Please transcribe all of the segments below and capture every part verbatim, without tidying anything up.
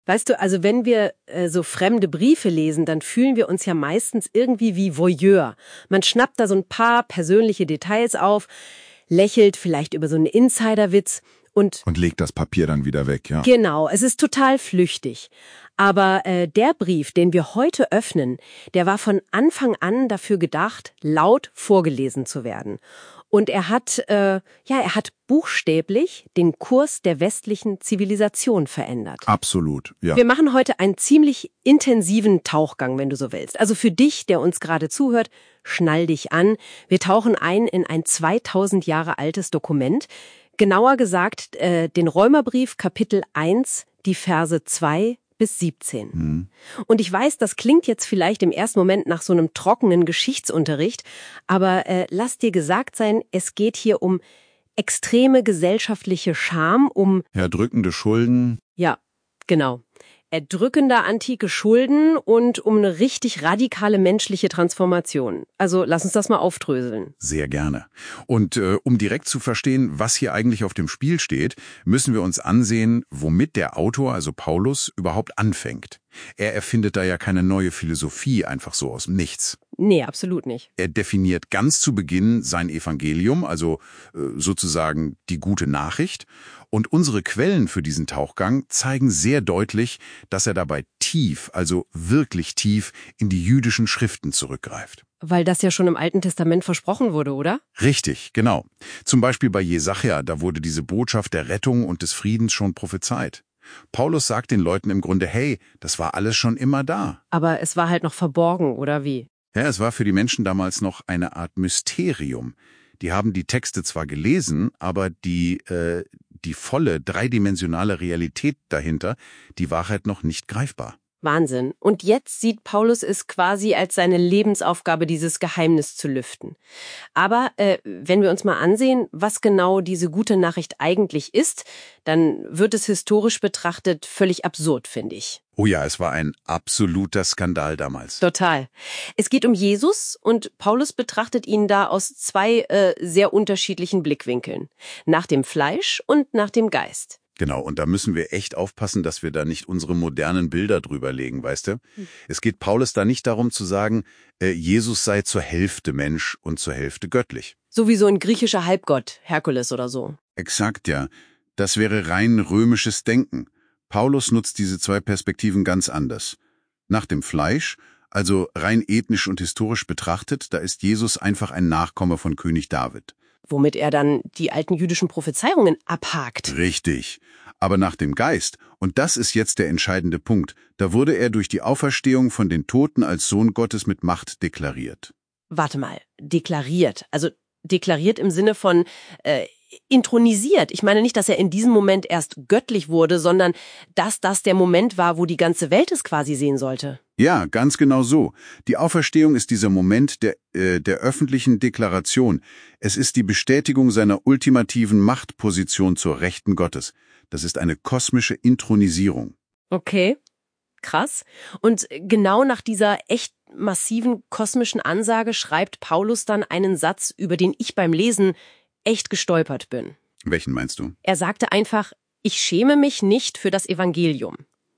Weißt du, also wenn wir äh, so fremde Briefe lesen, dann fühlen wir uns ja meistens irgendwie wie Voyeur. Man schnappt da so ein paar persönliche Details auf, lächelt vielleicht über so einen Insiderwitz und... Und legt das Papier dann wieder weg, ja. Genau, es ist total flüchtig. Aber äh, der Brief, den wir heute öffnen, der war von Anfang an dafür gedacht, laut vorgelesen zu werden. Und er hat, äh, ja, er hat buchstäblich den Kurs der westlichen Zivilisation verändert. Absolut, ja. Wir machen heute einen ziemlich intensiven Tauchgang, wenn du so willst. Also für dich, der uns gerade zuhört, schnall dich an. Wir tauchen ein in ein zweitausend Jahre altes Dokument. Genauer gesagt, äh, den Römerbrief Kapitel eins, die Verse zwei bis siebzehn. Mhm. Und ich weiß, das klingt jetzt vielleicht im ersten Moment nach so einem trockenen Geschichtsunterricht, aber äh, lass dir gesagt sein, es geht hier um extreme gesellschaftliche Scham, um... Erdrückende Schulden. Ja, genau. Erdrückender antike Schulden und um eine richtig radikale menschliche Transformation. Also lass uns das mal aufdröseln. Sehr gerne. Und äh, um direkt zu verstehen, was hier eigentlich auf dem Spiel steht, müssen wir uns ansehen, womit der Autor, also Paulus, überhaupt anfängt. Er erfindet da ja keine neue Philosophie einfach so aus dem Nichts. Nee, absolut nicht. Er definiert ganz zu Beginn sein Evangelium, also äh, sozusagen die gute Nachricht. Und unsere Quellen für diesen Tauchgang zeigen sehr deutlich, dass er dabei tief, also wirklich tief, in die jüdischen Schriften zurückgreift. Weil das ja schon im Alten Testament versprochen wurde, oder? Richtig, genau. Zum Beispiel bei Jesaja, da wurde diese Botschaft der Rettung und des Friedens schon prophezeit. Paulus sagt den Leuten im Grunde, hey, das war alles schon immer da. Aber es war halt noch verborgen, oder wie? Ja, es war für die Menschen damals noch eine Art Mysterium. Die haben die Texte zwar gelesen, aber die, äh, die volle, dreidimensionale Realität dahinter, die war halt noch nicht greifbar. Wahnsinn. Und jetzt sieht Paulus es quasi als seine Lebensaufgabe, dieses Geheimnis zu lüften. Aber äh, wenn wir uns mal ansehen, was genau diese gute Nachricht eigentlich ist, dann wird es historisch betrachtet völlig absurd, finde ich. Oh ja, es war ein absoluter Skandal damals. Total. Es geht um Jesus und Paulus betrachtet ihn da aus zwei äh, sehr unterschiedlichen Blickwinkeln. Nach dem Fleisch und nach dem Geist. Genau, und da müssen wir echt aufpassen, dass wir da nicht unsere modernen Bilder drüber legen, weißt du? Hm. Es geht Paulus da nicht darum zu sagen, äh, Jesus sei zur Hälfte Mensch und zur Hälfte göttlich. So wie so ein griechischer Halbgott, Herkules oder so. Exakt, ja. Das wäre rein römisches Denken. Paulus nutzt diese zwei Perspektiven ganz anders. Nach dem Fleisch, also rein ethnisch und historisch betrachtet, da ist Jesus einfach ein Nachkomme von König David. Womit er dann die alten jüdischen Prophezeiungen abhakt. Richtig. Aber nach dem Geist, und das ist jetzt der entscheidende Punkt, da wurde er durch die Auferstehung von den Toten als Sohn Gottes mit Macht deklariert. Warte mal, deklariert. Also deklariert im Sinne von äh, intronisiert. Ich meine nicht, dass er in diesem Moment erst göttlich wurde, sondern dass das der Moment war, wo die ganze Welt es quasi sehen sollte. Ja, ganz genau so. Die Auferstehung ist dieser Moment der, äh, der öffentlichen Deklaration. Es ist die Bestätigung seiner ultimativen Machtposition zur Rechten Gottes. Das ist eine kosmische Intronisierung. Okay, krass. Und genau nach dieser echt massiven kosmischen Ansage schreibt Paulus dann einen Satz, über den ich beim Lesen echt gestolpert bin. Welchen meinst du? Er sagte einfach, ich schäme mich nicht für das Evangelium.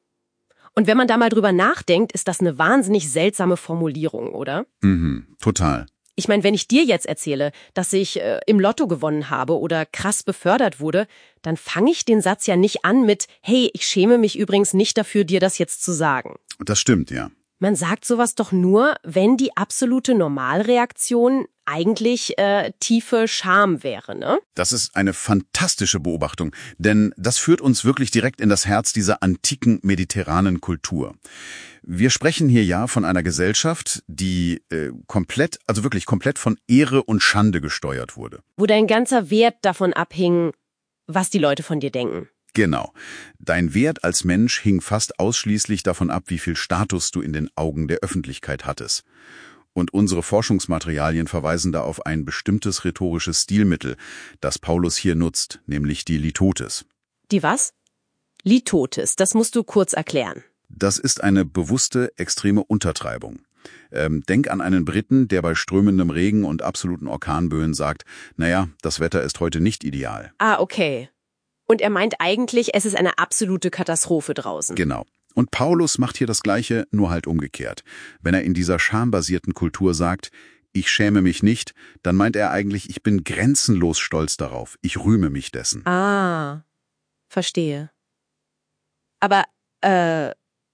Und wenn man da mal drüber nachdenkt, ist das eine wahnsinnig seltsame Formulierung, oder? Mhm, total. Ich meine, wenn ich dir jetzt erzähle, dass ich äh, im Lotto gewonnen habe oder krass befördert wurde, dann fange ich den Satz ja nicht an mit, hey, ich schäme mich übrigens nicht dafür, dir das jetzt zu sagen. Das stimmt, ja. Man sagt sowas doch nur, wenn die absolute Normalreaktion eigentlich äh, tiefe Scham wäre, ne? Das ist eine fantastische Beobachtung, denn das führt uns wirklich direkt in das Herz dieser antiken mediterranen Kultur. Wir sprechen hier ja von einer Gesellschaft, die äh, komplett, also wirklich komplett von Ehre und Schande gesteuert wurde. Wo dein ganzer Wert davon abhing, was die Leute von dir denken. Genau. Dein Wert als Mensch hing fast ausschließlich davon ab, wie viel Status du in den Augen der Öffentlichkeit hattest. Und unsere Forschungsmaterialien verweisen da auf ein bestimmtes rhetorisches Stilmittel, das Paulus hier nutzt, nämlich die Litotes. Die was? Litotes, das musst du kurz erklären. Das ist eine bewusste, extreme Untertreibung. Ähm, denk an einen Briten, der bei strömendem Regen und absoluten Orkanböen sagt, naja, das Wetter ist heute nicht ideal. Ah, okay. Und er meint eigentlich, es ist eine absolute Katastrophe draußen. Genau. Und Paulus macht hier das Gleiche, nur halt umgekehrt. Wenn er in dieser schambasierten Kultur sagt, ich schäme mich nicht, dann meint er eigentlich, ich bin grenzenlos stolz darauf. Ich rühme mich dessen. Ah, verstehe. Aber, äh,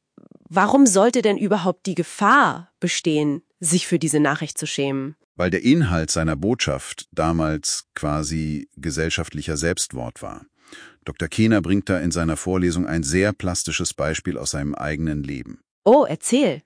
warum sollte denn überhaupt die Gefahr bestehen, sich für diese Nachricht zu schämen? Weil der Inhalt seiner Botschaft damals quasi gesellschaftlicher Selbstmord war. Doktor Kehner bringt da in seiner Vorlesung ein sehr plastisches Beispiel aus seinem eigenen Leben. Oh, erzähl.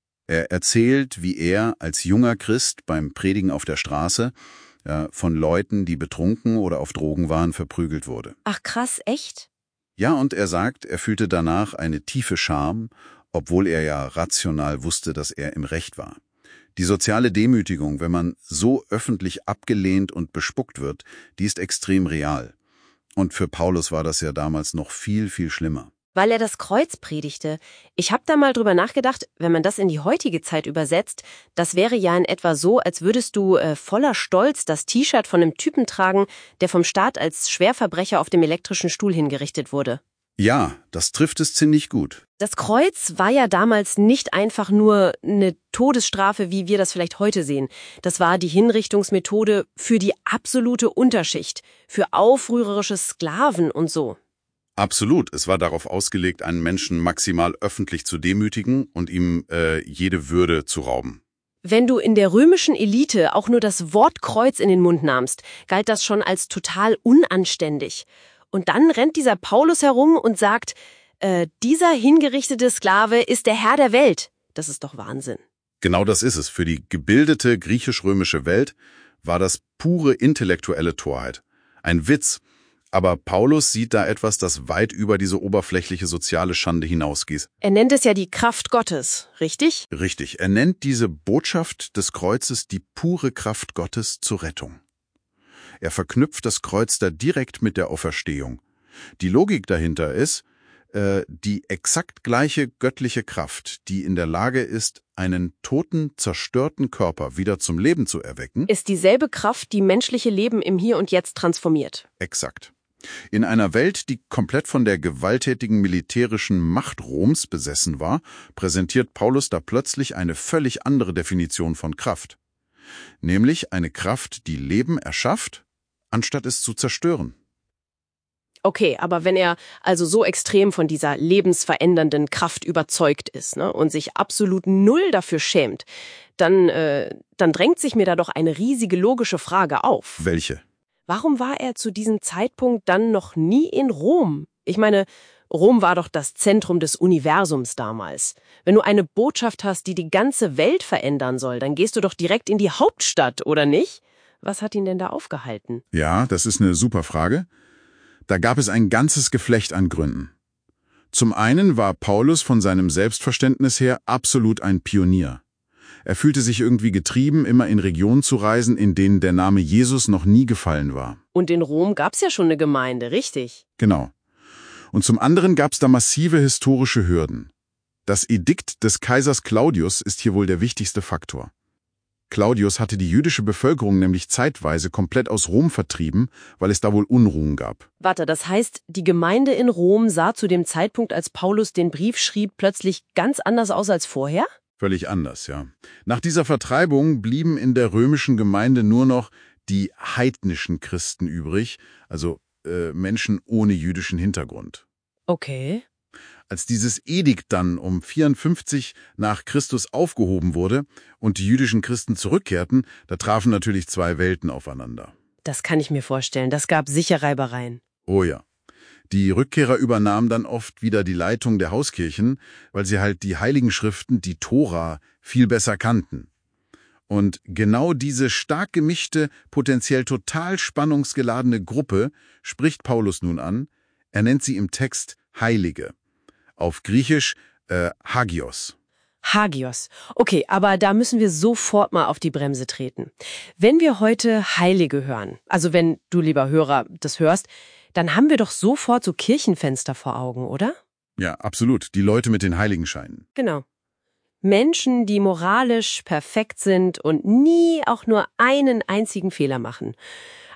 Er erzählt, wie er als junger Christ beim Predigen auf der Straße ja, von Leuten, die betrunken oder auf Drogen waren, verprügelt wurde. Ach krass, echt? Ja, und er sagt, er fühlte danach eine tiefe Scham, obwohl er ja rational wusste, dass er im Recht war. Die soziale Demütigung, wenn man so öffentlich abgelehnt und bespuckt wird, die ist extrem real. Und für Paulus war das ja damals noch viel, viel schlimmer. Weil er das Kreuz predigte. Ich habe da mal drüber nachgedacht, wenn man das in die heutige Zeit übersetzt, das wäre ja in etwa so, als würdest du äh, voller Stolz das T-Shirt von einem Typen tragen, der vom Staat als Schwerverbrecher auf dem elektrischen Stuhl hingerichtet wurde. Ja, das trifft es ziemlich gut. Das Kreuz war ja damals nicht einfach nur eine Todesstrafe, wie wir das vielleicht heute sehen. Das war die Hinrichtungsmethode für die absolute Unterschicht, für aufrührerische Sklaven und so. Absolut. Es war darauf ausgelegt, einen Menschen maximal öffentlich zu demütigen und ihm äh, jede Würde zu rauben. Wenn du in der römischen Elite auch nur das Wort Kreuz in den Mund nahmst, galt das schon als total unanständig. Und dann rennt dieser Paulus herum und sagt, äh, dieser hingerichtete Sklave ist der Herr der Welt. Das ist doch Wahnsinn. Genau das ist es. Für die gebildete griechisch-römische Welt war das pure intellektuelle Torheit. Ein Witz. Aber Paulus sieht da etwas, das weit über diese oberflächliche soziale Schande hinausgeht. Er nennt es ja die Kraft Gottes, richtig? Richtig. Er nennt diese Botschaft des Kreuzes die pure Kraft Gottes zur Rettung. Er verknüpft das Kreuz da direkt mit der Auferstehung. Die Logik dahinter ist, äh, die exakt gleiche göttliche Kraft, die in der Lage ist, einen toten, zerstörten Körper wieder zum Leben zu erwecken, ist dieselbe Kraft, die menschliche Leben im Hier und Jetzt transformiert. Exakt. In einer Welt, die komplett von der gewalttätigen militärischen Macht Roms besessen war, präsentiert Paulus da plötzlich eine völlig andere Definition von Kraft. Nämlich eine Kraft, die Leben erschafft, anstatt es zu zerstören. Okay, aber wenn er also so extrem von dieser lebensverändernden Kraft überzeugt ist, ne, und sich absolut null dafür schämt, dann, äh, dann drängt sich mir da doch eine riesige logische Frage auf. Welche? Warum war er zu diesem Zeitpunkt dann noch nie in Rom? Ich meine, Rom war doch das Zentrum des Universums damals. Wenn du eine Botschaft hast, die die ganze Welt verändern soll, dann gehst du doch direkt in die Hauptstadt, oder nicht? Was hat ihn denn da aufgehalten? Ja, das ist eine super Frage. Da gab es ein ganzes Geflecht an Gründen. Zum einen war Paulus von seinem Selbstverständnis her absolut ein Pionier. Er fühlte sich irgendwie getrieben, immer in Regionen zu reisen, in denen der Name Jesus noch nie gefallen war. Und in Rom gab's ja schon eine Gemeinde, richtig? Genau. Und zum anderen gab es da massive historische Hürden. Das Edikt des Kaisers Claudius ist hier wohl der wichtigste Faktor. Claudius hatte die jüdische Bevölkerung nämlich zeitweise komplett aus Rom vertrieben, weil es da wohl Unruhen gab. Warte, das heißt, die Gemeinde in Rom sah zu dem Zeitpunkt, als Paulus den Brief schrieb, plötzlich ganz anders aus als vorher? Völlig anders, ja. Nach dieser Vertreibung blieben in der römischen Gemeinde nur noch die heidnischen Christen übrig, also äh, Menschen ohne jüdischen Hintergrund. Okay. Als dieses Edikt dann um vierundfünfzig nach Christus aufgehoben wurde und die jüdischen Christen zurückkehrten, da trafen natürlich zwei Welten aufeinander. Das kann ich mir vorstellen. Das gab sicher Reibereien. Oh ja. Die Rückkehrer übernahmen dann oft wieder die Leitung der Hauskirchen, weil sie halt die Heiligen Schriften, die Tora, viel besser kannten. Und genau diese stark gemischte, potenziell total spannungsgeladene Gruppe spricht Paulus nun an. Er nennt sie im Text Heilige. Auf Griechisch äh, Hagios. Hagios. Okay, aber da müssen wir sofort mal auf die Bremse treten. Wenn wir heute Heilige hören, also wenn du, lieber Hörer, das hörst, dann haben wir doch sofort so Kirchenfenster vor Augen, oder? Ja, absolut. Die Leute mit den Heiligenscheinen. Genau. Menschen, die moralisch perfekt sind und nie auch nur einen einzigen Fehler machen.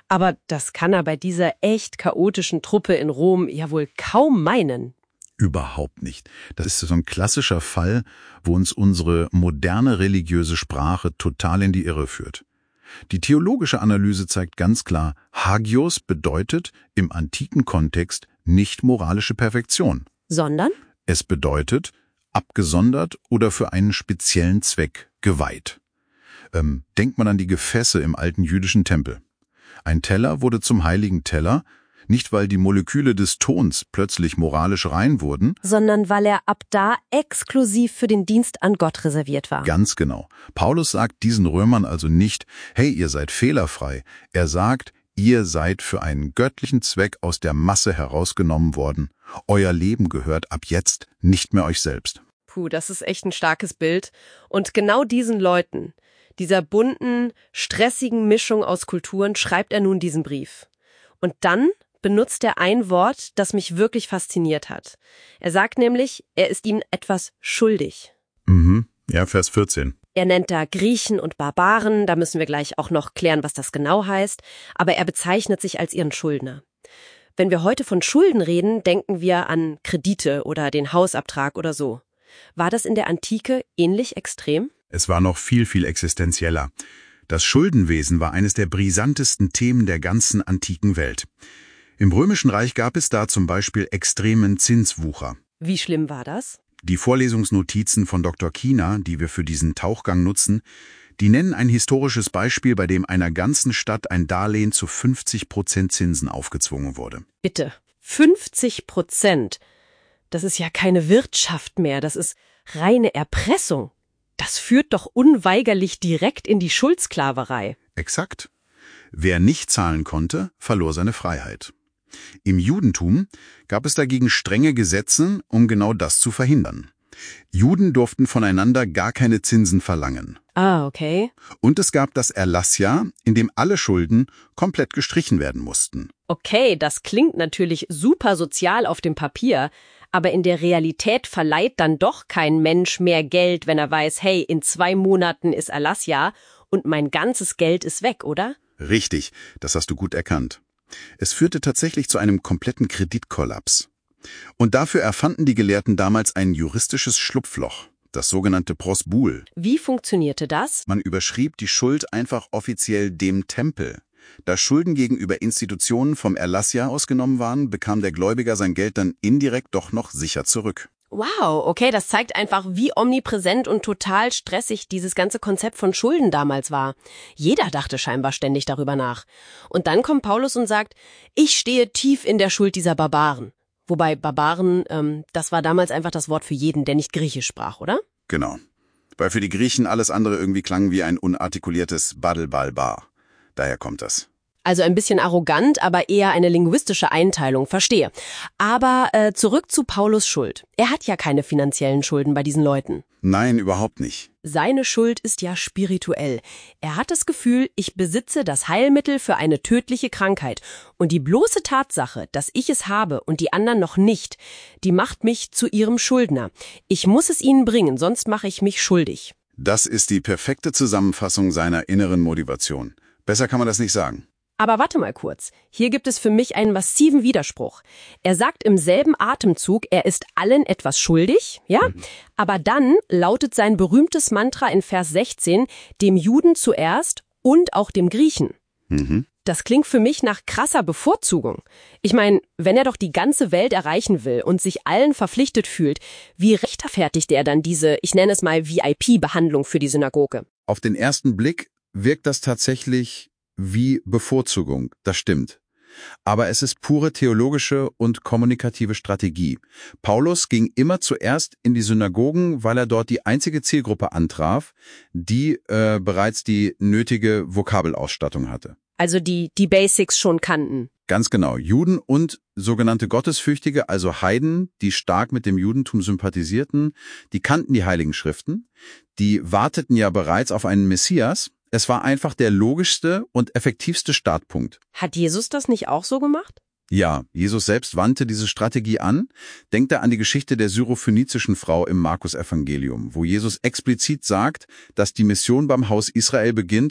Aber das kann er bei dieser echt chaotischen Truppe in Rom ja wohl kaum meinen. Überhaupt nicht. Das ist so ein klassischer Fall, wo uns unsere moderne religiöse Sprache total in die Irre führt. Die theologische Analyse zeigt ganz klar, Hagios bedeutet im antiken Kontext nicht moralische Perfektion. Sondern? Es bedeutet abgesondert oder für einen speziellen Zweck geweiht. Ähm, denkt man an die Gefäße im alten jüdischen Tempel. Ein Teller wurde zum heiligen Teller, nicht weil die Moleküle des Tons plötzlich moralisch rein wurden, sondern weil er ab da exklusiv für den Dienst an Gott reserviert war. Ganz genau. Paulus sagt diesen Römern also nicht, hey, ihr seid fehlerfrei. Er sagt, ihr seid für einen göttlichen Zweck aus der Masse herausgenommen worden. Euer Leben gehört ab jetzt nicht mehr euch selbst. Puh, das ist echt ein starkes Bild. Und genau diesen Leuten, dieser bunten, stressigen Mischung aus Kulturen, schreibt er nun diesen Brief. Und dann benutzt er ein Wort, das mich wirklich fasziniert hat. Er sagt nämlich, er ist ihnen etwas schuldig. Mhm. Ja, Vers vierzehn. Er nennt da Griechen und Barbaren, da müssen wir gleich auch noch klären, was das genau heißt, aber er bezeichnet sich als ihren Schuldner. Wenn wir heute von Schulden reden, denken wir an Kredite oder den Hausabtrag oder so. War das in der Antike ähnlich extrem? Es war noch viel, viel existenzieller. Das Schuldenwesen war eines der brisantesten Themen der ganzen antiken Welt. Im Römischen Reich gab es da zum Beispiel extremen Zinswucher. Wie schlimm war das? Die Vorlesungsnotizen von Doktor Kiener, die wir für diesen Tauchgang nutzen, die nennen ein historisches Beispiel, bei dem einer ganzen Stadt ein Darlehen zu fünfzig Prozent Zinsen aufgezwungen wurde. Bitte, fünfzig Prozent? Das ist ja keine Wirtschaft mehr, das ist reine Erpressung. Das führt doch unweigerlich direkt in die Schuldsklaverei. Exakt. Wer nicht zahlen konnte, verlor seine Freiheit. Im Judentum gab es dagegen strenge Gesetze, um genau das zu verhindern. Juden durften voneinander gar keine Zinsen verlangen. Ah, okay. Und es gab das Erlassjahr, in dem alle Schulden komplett gestrichen werden mussten. Okay, das klingt natürlich super sozial auf dem Papier, aber in der Realität verleiht dann doch kein Mensch mehr Geld, wenn er weiß, hey, in zwei Monaten ist Erlassjahr und mein ganzes Geld ist weg, oder? Richtig, das hast du gut erkannt. Es führte tatsächlich zu einem kompletten Kreditkollaps. Und dafür erfanden die Gelehrten damals ein juristisches Schlupfloch, das sogenannte Prosbul. Wie funktionierte das? Man überschrieb die Schuld einfach offiziell dem Tempel. Da Schulden gegenüber Institutionen vom Erlassjahr ausgenommen waren, bekam der Gläubiger sein Geld dann indirekt doch noch sicher zurück. Wow, okay, das zeigt einfach, wie omnipräsent und total stressig dieses ganze Konzept von Schulden damals war. Jeder dachte scheinbar ständig darüber nach. Und dann kommt Paulus und sagt, ich stehe tief in der Schuld dieser Barbaren. Wobei Barbaren, ähm, das war damals einfach das Wort für jeden, der nicht Griechisch sprach, oder? Genau. Weil für die Griechen alles andere irgendwie klang wie ein unartikuliertes Badelbalbar. Daher kommt das. Also ein bisschen arrogant, aber eher eine linguistische Einteilung, verstehe. Aber äh, zurück zu Paulus' Schuld. Er hat ja keine finanziellen Schulden bei diesen Leuten. Nein, überhaupt nicht. Seine Schuld ist ja spirituell. Er hat das Gefühl, ich besitze das Heilmittel für eine tödliche Krankheit. Und die bloße Tatsache, dass ich es habe und die anderen noch nicht, die macht mich zu ihrem Schuldner. Ich muss es ihnen bringen, sonst mache ich mich schuldig. Das ist die perfekte Zusammenfassung seiner inneren Motivation. Besser kann man das nicht sagen. Aber warte mal kurz. Hier gibt es für mich einen massiven Widerspruch. Er sagt im selben Atemzug, er ist allen etwas schuldig, ja? Mhm. Aber dann lautet sein berühmtes Mantra in Vers sechzehn, dem Juden zuerst und auch dem Griechen. Mhm. Das klingt für mich nach krasser Bevorzugung. Ich meine, wenn er doch die ganze Welt erreichen will und sich allen verpflichtet fühlt, wie rechtfertigt er dann diese, ich nenne es mal V I P-Behandlung für die Synagoge? Auf den ersten Blick wirkt das tatsächlich wie Bevorzugung, das stimmt. Aber es ist pure theologische und kommunikative Strategie. Paulus ging immer zuerst in die Synagogen, weil er dort die einzige Zielgruppe antraf, die äh, bereits die nötige Vokabelausstattung hatte. Also die die Basics schon kannten. Ganz genau. Juden und sogenannte Gottesfürchtige, also Heiden, die stark mit dem Judentum sympathisierten, die kannten die Heiligen Schriften, die warteten ja bereits auf einen Messias. Es war einfach der logischste und effektivste Startpunkt. Hat Jesus das nicht auch so gemacht? Ja, Jesus selbst wandte diese Strategie an. Denkt er an die Geschichte der syrophönizischen Frau im Markus-Evangelium, wo Jesus explizit sagt, dass die Mission beim Haus Israel beginnt,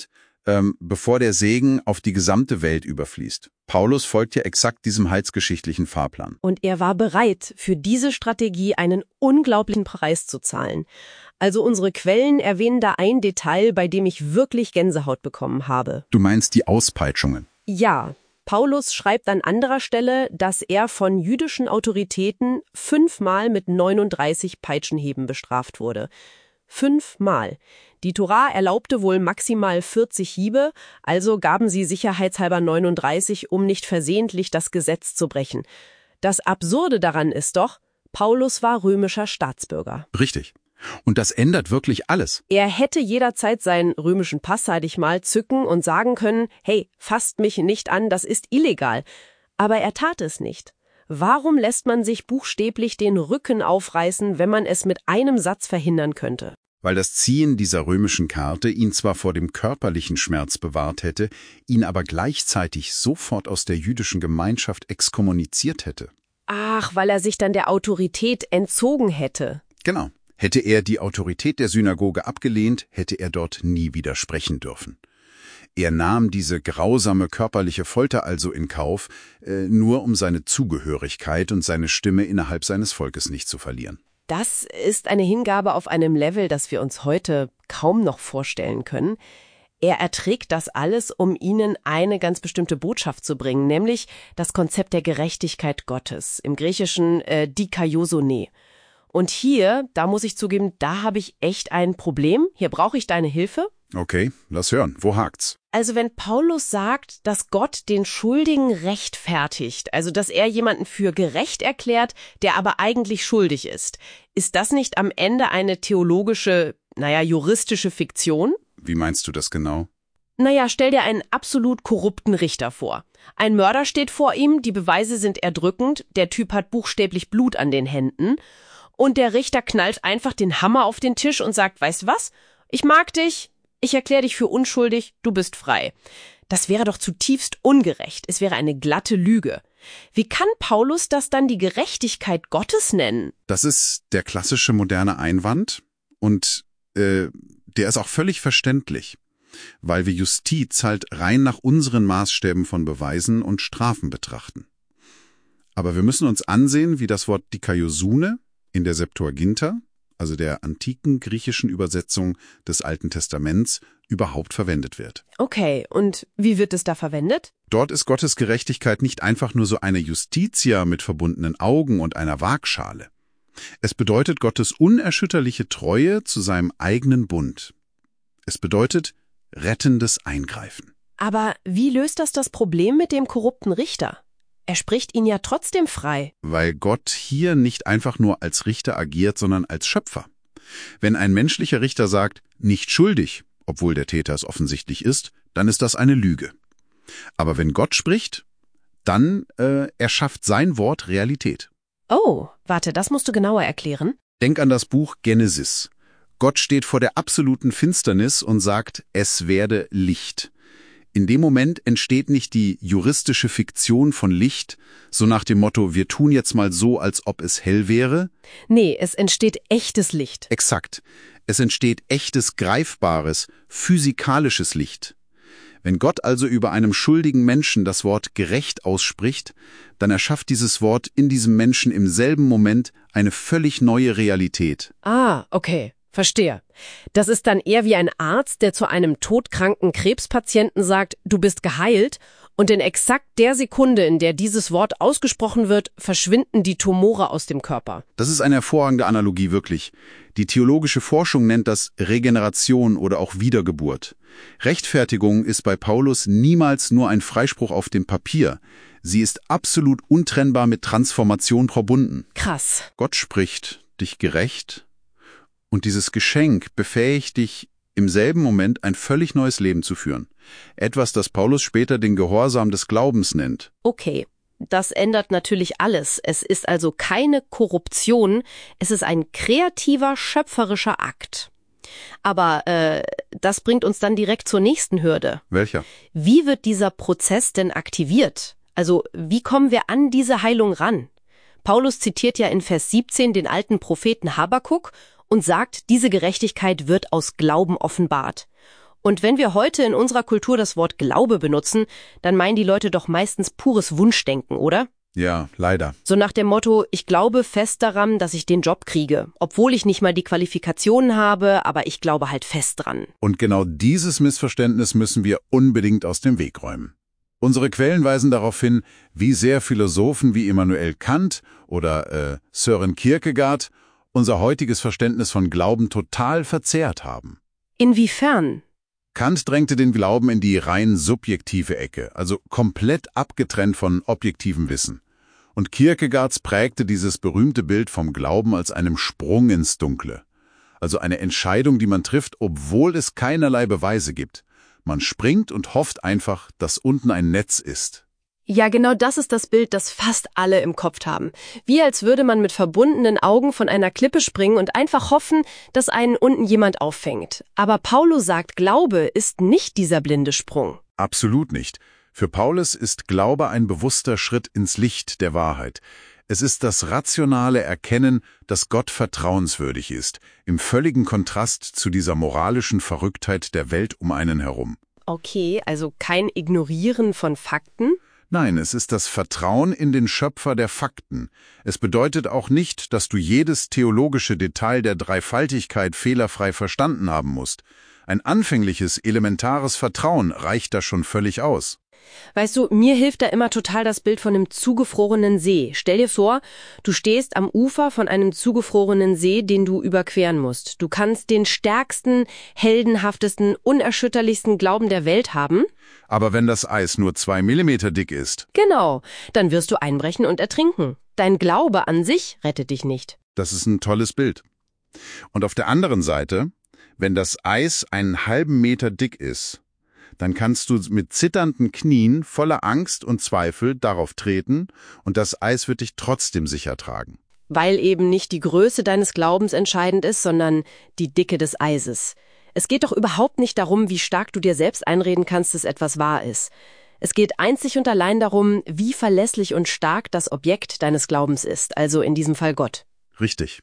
ähm, bevor der Segen auf die gesamte Welt überfließt. Paulus folgt ja exakt diesem heilsgeschichtlichen Fahrplan. Und er war bereit, für diese Strategie einen unglaublichen Preis zu zahlen. Also unsere Quellen erwähnen da ein Detail, bei dem ich wirklich Gänsehaut bekommen habe. Du meinst die Auspeitschungen? Ja. Paulus schreibt an anderer Stelle, dass er von jüdischen Autoritäten fünfmal mit neununddreißig Peitschenhieben bestraft wurde. Fünfmal. Die Tora erlaubte wohl maximal vierzig Hiebe, also gaben sie sicherheitshalber neununddreißig, um nicht versehentlich das Gesetz zu brechen. Das Absurde daran ist doch, Paulus war römischer Staatsbürger. Richtig. Und das ändert wirklich alles. Er hätte jederzeit seinen römischen Pass, sag ich mal, zücken und sagen können, hey, fasst mich nicht an, das ist illegal. Aber er tat es nicht. Warum lässt man sich buchstäblich den Rücken aufreißen, wenn man es mit einem Satz verhindern könnte? Weil das Ziehen dieser römischen Karte ihn zwar vor dem körperlichen Schmerz bewahrt hätte, ihn aber gleichzeitig sofort aus der jüdischen Gemeinschaft exkommuniziert hätte. Ach, weil er sich dann der Autorität entzogen hätte. Genau. Hätte er die Autorität der Synagoge abgelehnt, hätte er dort nie widersprechen dürfen. Er nahm diese grausame körperliche Folter also in Kauf, äh, nur um seine Zugehörigkeit und seine Stimme innerhalb seines Volkes nicht zu verlieren. Das ist eine Hingabe auf einem Level, das wir uns heute kaum noch vorstellen können. Er erträgt das alles, um ihnen eine ganz bestimmte Botschaft zu bringen, nämlich das Konzept der Gerechtigkeit Gottes, im Griechischen äh, dikaiosone. Und hier, da muss ich zugeben, da habe ich echt ein Problem. Hier brauche ich deine Hilfe. Okay, lass hören. Wo hakt's? Also wenn Paulus sagt, dass Gott den Schuldigen rechtfertigt, also dass er jemanden für gerecht erklärt, der aber eigentlich schuldig ist, ist das nicht am Ende eine theologische, naja, juristische Fiktion? Wie meinst du das genau? Naja, stell dir einen absolut korrupten Richter vor. Ein Mörder steht vor ihm, die Beweise sind erdrückend, der Typ hat buchstäblich Blut an den Händen. Und der Richter knallt einfach den Hammer auf den Tisch und sagt, weißt du was? Ich mag dich, ich erkläre dich für unschuldig, du bist frei. Das wäre doch zutiefst ungerecht, es wäre eine glatte Lüge. Wie kann Paulus das dann die Gerechtigkeit Gottes nennen? Das ist der klassische moderne Einwand und äh, der ist auch völlig verständlich, weil wir Justiz halt rein nach unseren Maßstäben von Beweisen und Strafen betrachten. Aber wir müssen uns ansehen, wie das Wort dikaiosune in der Septuaginta, also der antiken griechischen Übersetzung des Alten Testaments, überhaupt verwendet wird. Okay, und wie wird es da verwendet? Dort ist Gottes Gerechtigkeit nicht einfach nur so eine Justitia mit verbundenen Augen und einer Waagschale. Es bedeutet Gottes unerschütterliche Treue zu seinem eigenen Bund. Es bedeutet rettendes Eingreifen. Aber wie löst das das Problem mit dem korrupten Richter? Er spricht ihn ja trotzdem frei. Weil Gott hier nicht einfach nur als Richter agiert, sondern als Schöpfer. Wenn ein menschlicher Richter sagt, nicht schuldig, obwohl der Täter es offensichtlich ist, dann ist das eine Lüge. Aber wenn Gott spricht, dann äh, erschafft sein Wort Realität. Oh, warte, das musst du genauer erklären. Denk an das Buch Genesis. Gott steht vor der absoluten Finsternis und sagt, es werde Licht. In dem Moment entsteht nicht die juristische Fiktion von Licht, so nach dem Motto, wir tun jetzt mal so, als ob es hell wäre. Nee, es entsteht echtes Licht. Exakt. Es entsteht echtes, greifbares, physikalisches Licht. Wenn Gott also über einem schuldigen Menschen das Wort gerecht ausspricht, dann erschafft dieses Wort in diesem Menschen im selben Moment eine völlig neue Realität. Ah, okay. Verstehe. Das ist dann eher wie ein Arzt, der zu einem todkranken Krebspatienten sagt, du bist geheilt, und in exakt der Sekunde, in der dieses Wort ausgesprochen wird, verschwinden die Tumore aus dem Körper. Das ist eine hervorragende Analogie, wirklich. Die theologische Forschung nennt das Regeneration oder auch Wiedergeburt. Rechtfertigung ist bei Paulus niemals nur ein Freispruch auf dem Papier. Sie ist absolut untrennbar mit Transformation verbunden. Krass. Gott spricht dich gerecht. Und dieses Geschenk befähigt dich, im selben Moment ein völlig neues Leben zu führen. Etwas, das Paulus später den Gehorsam des Glaubens nennt. Okay, das ändert natürlich alles. Es ist also keine Korruption, es ist ein kreativer, schöpferischer Akt. Aber äh, das bringt uns dann direkt zur nächsten Hürde. Welcher? Wie wird dieser Prozess denn aktiviert? Also, wie kommen wir an diese Heilung ran? Paulus zitiert ja in Vers siebzehn den alten Propheten Habakuk und sagt, diese Gerechtigkeit wird aus Glauben offenbart. Und wenn wir heute in unserer Kultur das Wort Glaube benutzen, dann meinen die Leute doch meistens pures Wunschdenken, oder? Ja, leider. So nach dem Motto, ich glaube fest daran, dass ich den Job kriege, obwohl ich nicht mal die Qualifikationen habe, aber ich glaube halt fest dran. Und genau dieses Missverständnis müssen wir unbedingt aus dem Weg räumen. Unsere Quellen weisen darauf hin, wie sehr Philosophen wie Immanuel Kant oder äh, Søren Kierkegaard unser heutiges Verständnis von Glauben total verzerrt haben. Inwiefern? Kant drängte den Glauben in die rein subjektive Ecke, also komplett abgetrennt von objektivem Wissen. Und Kierkegaard prägte dieses berühmte Bild vom Glauben als einem Sprung ins Dunkle. Also eine Entscheidung, die man trifft, obwohl es keinerlei Beweise gibt. Man springt und hofft einfach, dass unten ein Netz ist. Ja, genau das ist das Bild, das fast alle im Kopf haben. Wie als würde man mit verbundenen Augen von einer Klippe springen und einfach hoffen, dass einen unten jemand auffängt. Aber Paulus sagt, Glaube ist nicht dieser blinde Sprung. Absolut nicht. Für Paulus ist Glaube ein bewusster Schritt ins Licht der Wahrheit. Es ist das rationale Erkennen, dass Gott vertrauenswürdig ist, im völligen Kontrast zu dieser moralischen Verrücktheit der Welt um einen herum. Okay, also kein Ignorieren von Fakten? Nein, es ist das Vertrauen in den Schöpfer der Fakten. Es bedeutet auch nicht, dass du jedes theologische Detail der Dreifaltigkeit fehlerfrei verstanden haben musst. Ein anfängliches, elementares Vertrauen reicht da schon völlig aus. Weißt du, mir hilft da immer total das Bild von einem zugefrorenen See. Stell dir vor, du stehst am Ufer von einem zugefrorenen See, den du überqueren musst. Du kannst den stärksten, heldenhaftesten, unerschütterlichsten Glauben der Welt haben. Aber wenn das Eis nur zwei Millimeter dick ist? Genau, dann wirst du einbrechen und ertrinken. Dein Glaube an sich rettet dich nicht. Das ist ein tolles Bild. Und auf der anderen Seite, wenn das Eis einen halben Meter dick ist, dann kannst du mit zitternden Knien voller Angst und Zweifel darauf treten und das Eis wird dich trotzdem sicher tragen. Weil eben nicht die Größe deines Glaubens entscheidend ist, sondern die Dicke des Eises. Es geht doch überhaupt nicht darum, wie stark du dir selbst einreden kannst, dass etwas wahr ist. Es geht einzig und allein darum, wie verlässlich und stark das Objekt deines Glaubens ist, also in diesem Fall Gott. Richtig.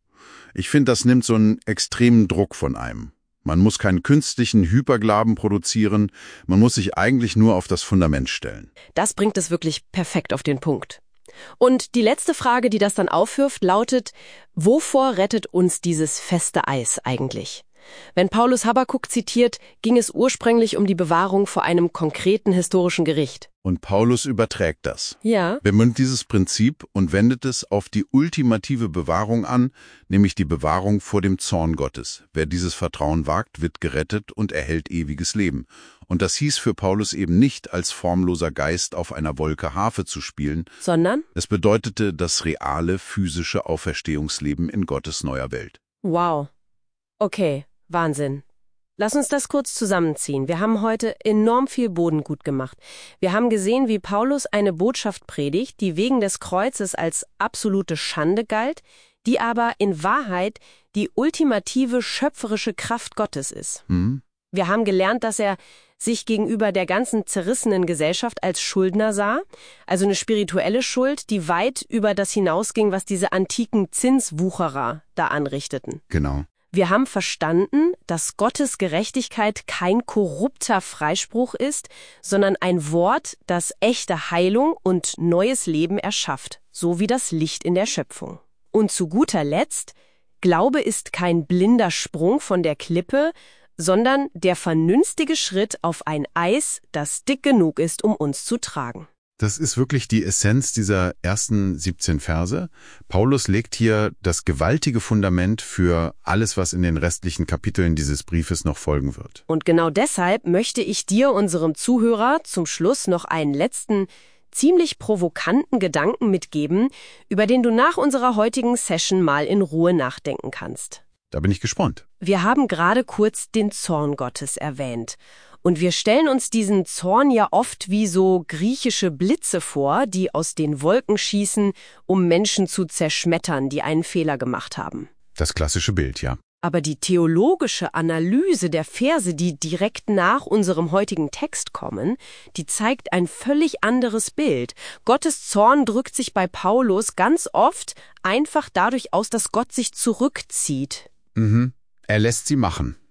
Ich finde, das nimmt so einen extremen Druck von einem. Man muss keinen künstlichen Hyperglauben produzieren, man muss sich eigentlich nur auf das Fundament stellen. Das bringt es wirklich perfekt auf den Punkt. Und die letzte Frage, die das dann aufwirft, lautet, wovor rettet uns dieses feste Eis eigentlich? Wenn Paulus Habakuk zitiert, ging es ursprünglich um die Bewahrung vor einem konkreten historischen Gericht. Und Paulus überträgt das. Ja. Bemüht dieses Prinzip und wendet es auf die ultimative Bewahrung an, nämlich die Bewahrung vor dem Zorn Gottes. Wer dieses Vertrauen wagt, wird gerettet und erhält ewiges Leben. Und das hieß für Paulus eben nicht, als formloser Geist auf einer Wolke Harfe zu spielen, Sondern? Es bedeutete das reale, physische Auferstehungsleben in Gottes neuer Welt. Wow. Okay. Wahnsinn. Lass uns das kurz zusammenziehen. Wir haben heute enorm viel Boden gut gemacht. Wir haben gesehen, wie Paulus eine Botschaft predigt, die wegen des Kreuzes als absolute Schande galt, die aber in Wahrheit die ultimative schöpferische Kraft Gottes ist. Hm? Wir haben gelernt, dass er sich gegenüber der ganzen zerrissenen Gesellschaft als Schuldner sah, also eine spirituelle Schuld, die weit über das hinausging, was diese antiken Zinswucherer da anrichteten. Genau. Wir haben verstanden, dass Gottes Gerechtigkeit kein korrupter Freispruch ist, sondern ein Wort, das echte Heilung und neues Leben erschafft, so wie das Licht in der Schöpfung. Und zu guter Letzt, Glaube ist kein blinder Sprung von der Klippe, sondern der vernünftige Schritt auf ein Eis, das dick genug ist, um uns zu tragen. Das ist wirklich die Essenz dieser ersten siebzehn Verse. Paulus legt hier das gewaltige Fundament für alles, was in den restlichen Kapiteln dieses Briefes noch folgen wird. Und genau deshalb möchte ich dir, unserem Zuhörer, zum Schluss noch einen letzten, ziemlich provokanten Gedanken mitgeben, über den du nach unserer heutigen Session mal in Ruhe nachdenken kannst. Da bin ich gespannt. Wir haben gerade kurz den Zorn Gottes erwähnt. Und wir stellen uns diesen Zorn ja oft wie so griechische Blitze vor, die aus den Wolken schießen, um Menschen zu zerschmettern, die einen Fehler gemacht haben. Das klassische Bild, ja. Aber die theologische Analyse der Verse, die direkt nach unserem heutigen Text kommen, die zeigt ein völlig anderes Bild. Gottes Zorn drückt sich bei Paulus ganz oft einfach dadurch aus, dass Gott sich zurückzieht. Mhm. Er lässt sie machen.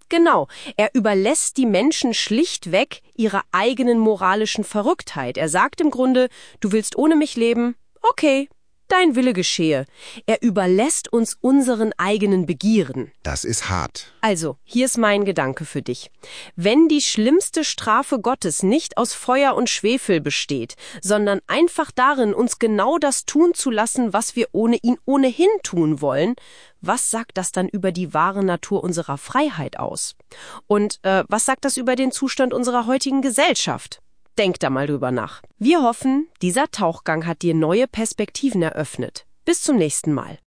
Genau, er überlässt die Menschen schlichtweg ihrer eigenen moralischen Verrücktheit. Er sagt im Grunde, du willst ohne mich leben? Okay, dein Wille geschehe. Er überlässt uns unseren eigenen Begierden. Das ist hart. Also, hier ist mein Gedanke für dich. Wenn die schlimmste Strafe Gottes nicht aus Feuer und Schwefel besteht, sondern einfach darin, uns genau das tun zu lassen, was wir ohne ihn ohnehin tun wollen, was sagt das dann über die wahre Natur unserer Freiheit aus? Und äh, was sagt das über den Zustand unserer heutigen Gesellschaft? Denk da mal drüber nach. Wir hoffen, dieser Tauchgang hat dir neue Perspektiven eröffnet. Bis zum nächsten Mal.